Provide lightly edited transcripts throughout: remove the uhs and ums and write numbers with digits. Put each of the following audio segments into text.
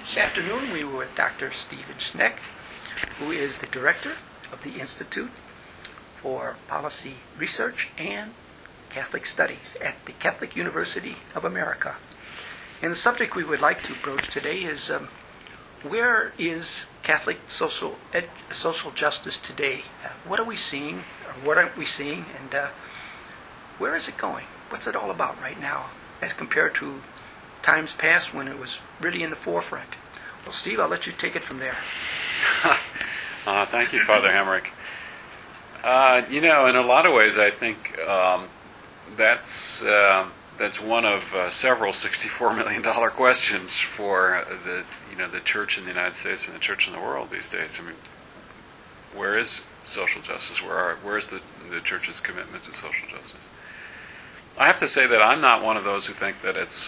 This afternoon we were with Dr. Stephen Schneck, who is the director of the Institute for Policy Research and Catholic Studies at the Catholic University of America. And the subject we would like to broach today is where is Catholic social justice today? What are we seeing, or what aren't we seeing, and where is it going? What's it all about right now as compared to times past when it was really in the forefront? Well, Steve, I'll let you take it from there. Thank you, Father Hemrick. In a lot of ways, I think that's one of several $64 million questions for the Church in the United States and the Church in the world these days. I mean, where is social justice? Where is the Church's commitment to social justice? I have to say that I'm not one of those who think that it's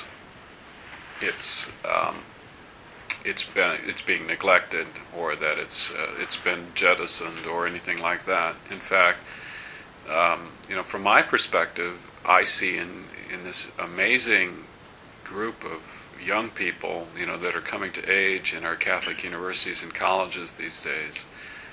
being neglected, or that it's been jettisoned or anything like that. In fact, from my perspective, I see in this amazing group of young people, that are coming to age in our Catholic universities and colleges these days,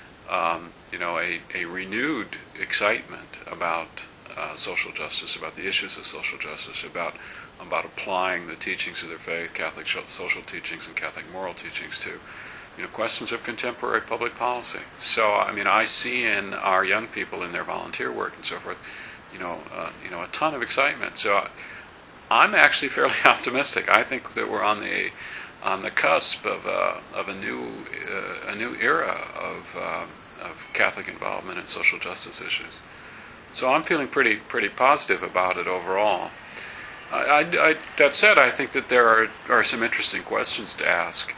a renewed excitement about social justice, about the issues of social justice, about applying the teachings of their faith, Catholic social teachings and Catholic moral teachings to, questions of contemporary public policy. So, I see in our young people in their volunteer work and so forth, a ton of excitement. So, I'm actually fairly optimistic. I think that we're on the cusp of a new era of Catholic involvement in social justice issues. So I'm feeling pretty positive about it overall. That said, I think that there are some interesting questions to ask.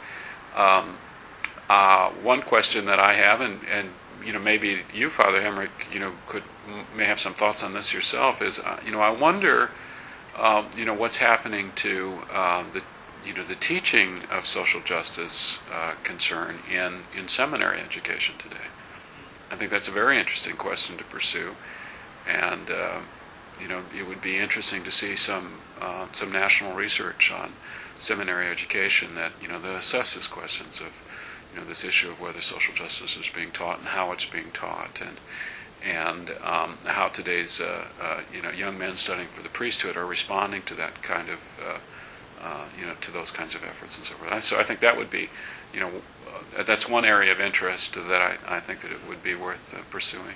One question that I have, and maybe you, Father Hemrick, may have some thoughts on this yourself, is I wonder what's happening to the teaching of social justice concern in seminary education today. I think that's a very interesting question to pursue, and it would be interesting to see some national research on seminary education that assesses questions of this issue of whether social justice is being taught and how it's being taught, and how today's young men studying for the priesthood are responding to that kind of to those kinds of efforts and so forth. So I think that would be that's one area of interest that I think that it would be worth pursuing.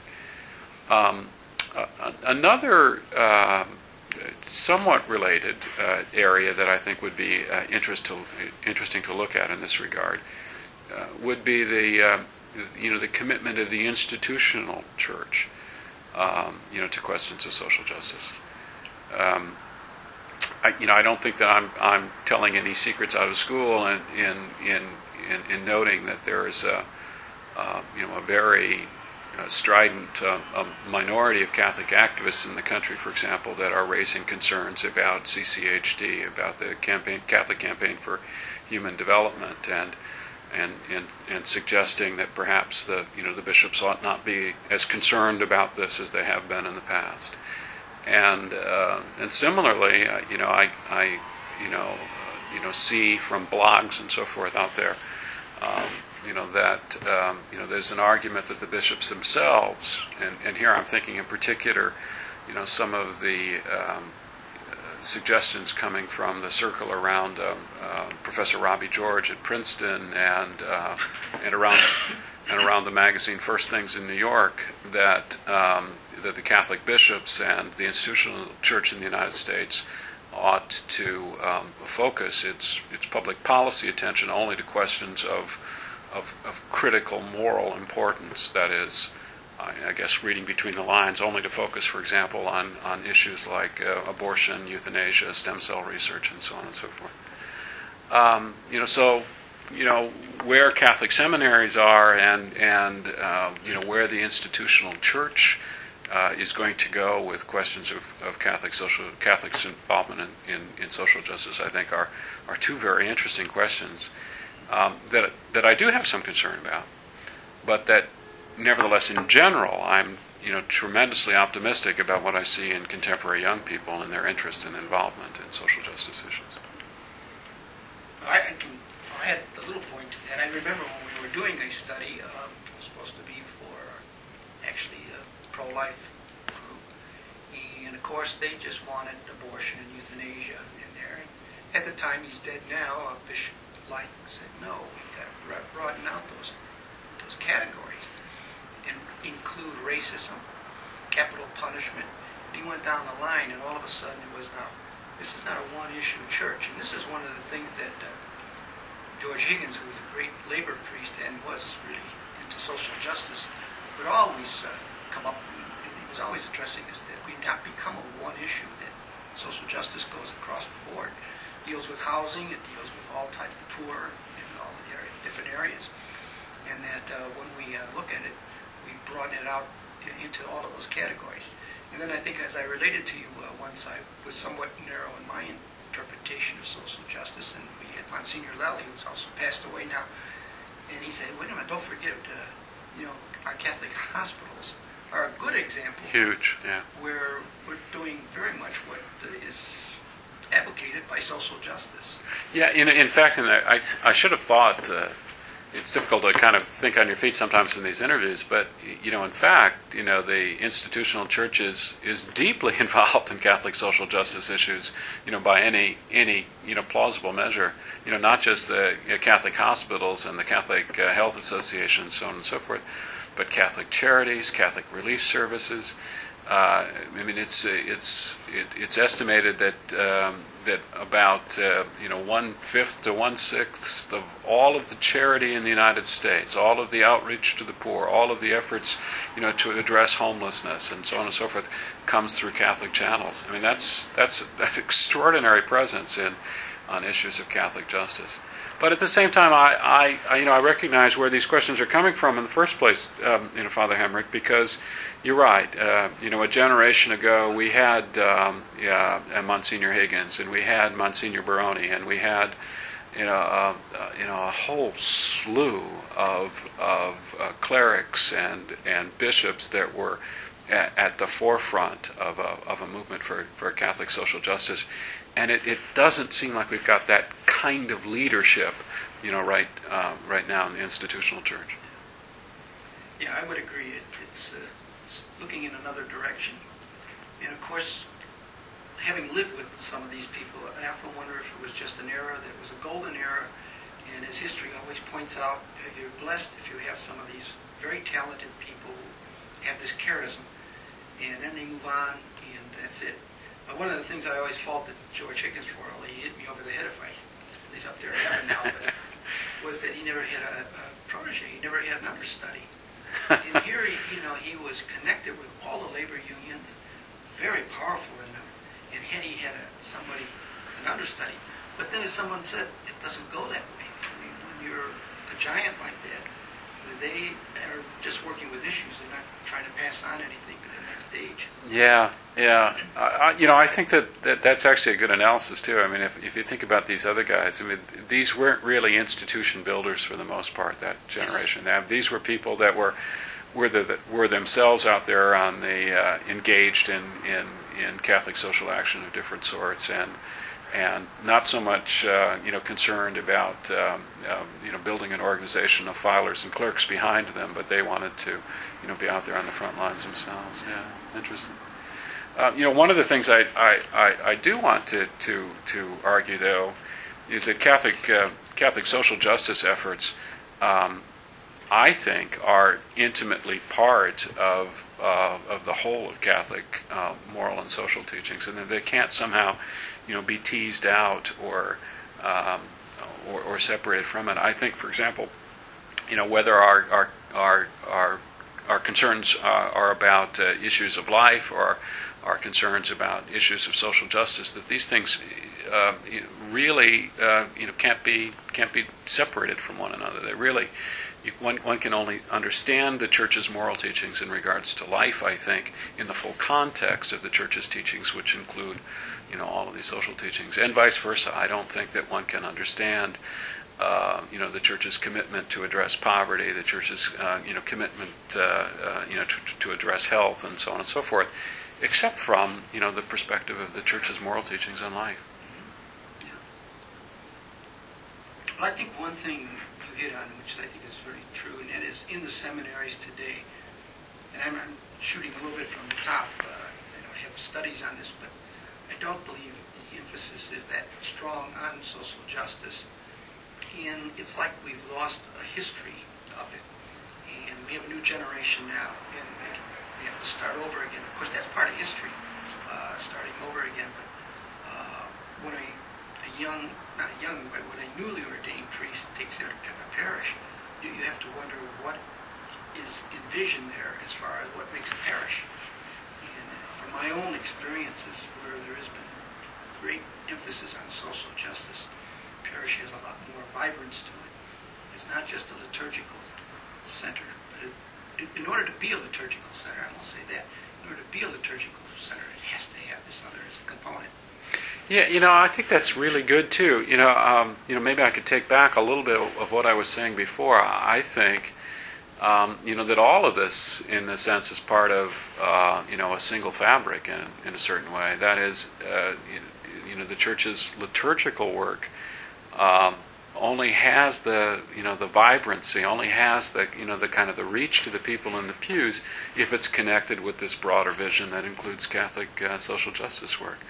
Another somewhat related area that I think would be interesting to look at in this regard would be the commitment of the institutional church, to questions of social justice. I don't think that I'm telling any secrets out of school in noting that there is a very strident minority of Catholic activists in the country, for example, that are raising concerns about CCHD, about the Catholic Campaign for Human Development, and suggesting that perhaps the bishops ought not be as concerned about this as they have been in the past. And similarly, I see from blogs and so forth out there, that there's an argument that the bishops themselves, and here I'm thinking in particular, some of the suggestions coming from the circle around Professor Robbie George at Princeton and around the magazine First Things in New York, that the Catholic bishops and the institutional church in the United States ought to focus its public policy attention only to questions of critical moral importance. That is, I guess reading between the lines, only to focus, for example, on issues like abortion, euthanasia, stem cell research, and so on and so forth. Where Catholic seminaries are, and where the institutional church is going to go with questions of Catholics' involvement in social justice, I think are two very interesting questions that I do have some concern about, but that nevertheless, in general, I'm tremendously optimistic about what I see in contemporary young people and their interest and involvement in social justice issues. I can add a study. It was supposed to be for actually a pro-life group. And of course, they just wanted abortion and euthanasia in there. And at the time, he's dead now, Bishop Light said, no, we've got to broaden out those categories and include racism, capital punishment. And he went down the line, and all of a sudden it was now, this is not a one-issue church. And this is one of the things that George Higgins, who was a great labor priest and was really into social justice, would always come up, and he was always addressing this, that we not become a one issue, that social justice goes across the board. It deals with housing, it deals with all types of poor in all the different areas. And that when we look at it, we broaden it out into all of those categories. And then I think, as I related to you once, I was somewhat narrow in my interpretation of social justice, and we had Monsignor Lally, who's also passed away now, and he said, wait a minute, don't forget, our Catholic hospitals are a good example. Huge, yeah. Where we're doing very much what is advocated by social justice. Yeah, in fact, and I should have thought, it's difficult to kind of think on your feet sometimes in these interviews, but, in fact, the institutional church is deeply involved in Catholic social justice issues, by any plausible measure. Not just the Catholic hospitals and the Catholic Health Association, so on and so forth, but Catholic charities, Catholic relief services. It's estimated that about 1/5 to 1/6 of all of the charity in the United States, all of the outreach to the poor, all of the efforts, to address homelessness and so on and so forth, comes through Catholic channels. That's an extraordinary presence on issues of Catholic justice. But at the same time, I recognize where these questions are coming from in the first place, Father Hemrick, because you're right. A generation ago, we had Monsignor Higgins, and we had Monsignor Baroni, and we had a whole slew of clerics and bishops that were at the forefront of a movement for Catholic social justice. And it doesn't seem like we've got that kind of leadership, right now in the institutional church. Yeah, I would agree. It's looking in another direction. And of course, having lived with some of these people, I often wonder if it was just an era that was a golden era. And as history always points out, you're blessed if you have some of these very talented people who have this charism. And then they move on, and that's it. One of the things I always faulted George Higgins for, although he hit me over the head if he's up there in heaven now, but was that he never had a protege. He never had an understudy. And here, he was connected with all the labor unions, very powerful in them. And had he had an understudy, but then as someone said, it doesn't go that way. When you're a giant like that, they are just working with issues. They're not trying to pass on anything to the next stage. Yeah. I think that's actually a good analysis too. If you think about these other guys, these weren't really institution builders for the most part. That generation, these were people that were themselves out there on the engaged in Catholic social action of different sorts, and not so much concerned about building an organization of filers and clerks behind them, but they wanted to be out there on the front lines themselves. Yeah, interesting. One of the things I do want to argue, though, is that Catholic social justice efforts, I think, are intimately part of the whole of Catholic moral and social teachings, and that they can't somehow, be teased out or separated from it. I think, for example, whether our concerns are about issues of life or our concerns about issues of social justice, that these things really can't be separated from one another. They really, one can only understand the Church's moral teachings in regards to life, I think, in the full context of the Church's teachings, which include all of these social teachings, and vice versa. I don't think that one can understand the Church's commitment to address poverty, the Church's commitment to address health, and so on and so forth, except from the perspective of the Church's moral teachings on life. Well, I think one thing you hit on, which I think is very true, and that is in the seminaries today, and I'm shooting a little bit from the top. I don't have studies on this, but I don't believe the emphasis is that strong on social justice. And it's like we've lost a history of it. And we have a new generation now, and we have to start over again. Of course, that's part of history, starting over again. But when when a newly ordained priest takes in a parish, you have to wonder what is envisioned there as far as what makes a parish. And from my own experiences, where there has been great emphasis on social justice, parish has a lot more vibrance to it. It's not just a liturgical center, but in order to be a liturgical center, I won't say that, in order to be a liturgical center, it has to have this other as a component. Yeah, I think that's really good too. Maybe I could take back a little bit of what I was saying before. I think, that all of this, in a sense, is part of, a single fabric in a certain way. That is, the church's liturgical work only has the vibrancy, only has the kind of the reach to the people in the pews if it's connected with this broader vision that includes Catholic social justice work.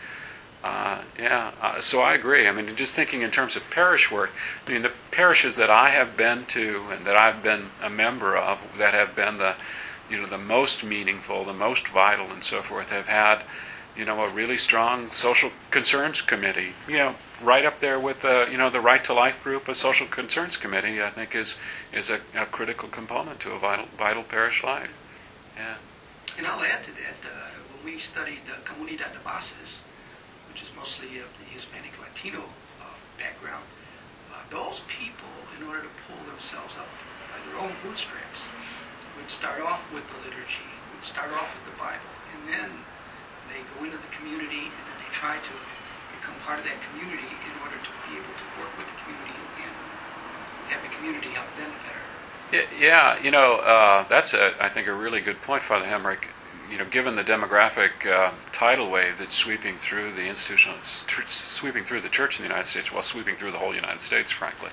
So I agree. I mean, just thinking in terms of parish work, I mean, the parishes that I have been to and that I've been a member of that have been the most meaningful, the most vital, and so forth, have had a really strong social concerns committee. Right up there with the Right to Life group, a social concerns committee, I think is a critical component to a vital parish life. Yeah. And I'll add to that, when we studied Comunidad de Bases, which is mostly of the Hispanic Latino background, those people, in order to pull themselves up by their own bootstraps, would start off with the liturgy, would start off with the Bible, and then they go into the community, and then they try to become part of that community in order to be able to work with the community and have the community help them better. Yeah, that's I think a really good point, Father Hemrick. Given the demographic tidal wave that's sweeping through the sweeping through the church in the United States, sweeping through the whole United States, frankly.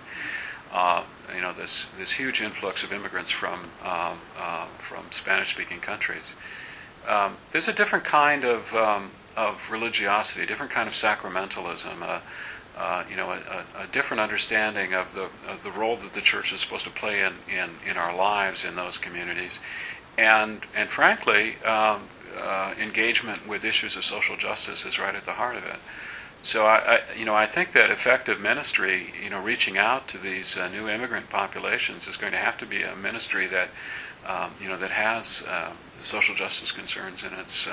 This huge influx of immigrants from Spanish-speaking countries. There's a different kind of religiosity, a different kind of sacramentalism, a different understanding of the role that the church is supposed to play in our lives in those communities, and frankly, engagement with issues of social justice is right at the heart of it. So I think that effective ministry, reaching out to these new immigrant populations, is going to have to be a ministry that that has social justice concerns in its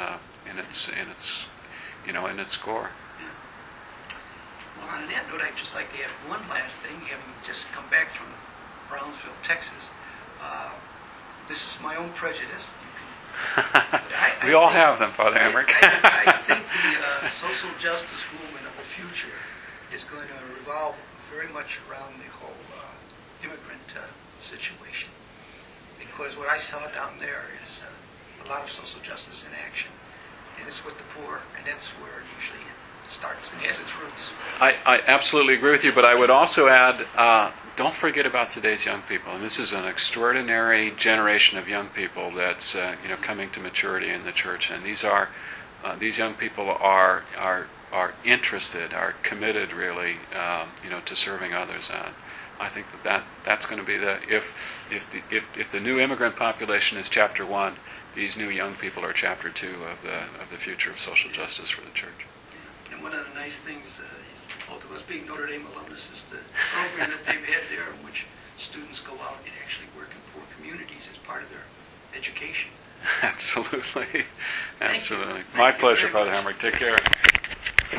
core. Well, on that note, I'd just like to add one last thing. Having just come back from Brownsville, Texas, this is my own prejudice. We all have them, Father Hemrick. I think the social justice movement of the future is going to revolve very much around the whole immigrant situation. Because what I saw down there is a lot of social justice in action. And it's with the poor, and that's where usually it starts and has its roots. I absolutely agree with you, but I would also add, don't forget about today's young people. And this is an extraordinary generation of young people that's coming to maturity in the church. And these young people are interested, are committed really, to serving others. I think that's going to be if the new immigrant population is chapter 1, these new young people are chapter 2 of the future of social justice for the church. And one of the nice things, both of us being Notre Dame alumnus, is the program that they've had there, in which students go out and actually work in poor communities as part of their education. Absolutely. Thank you. My pleasure, Father Hemrick. Take care.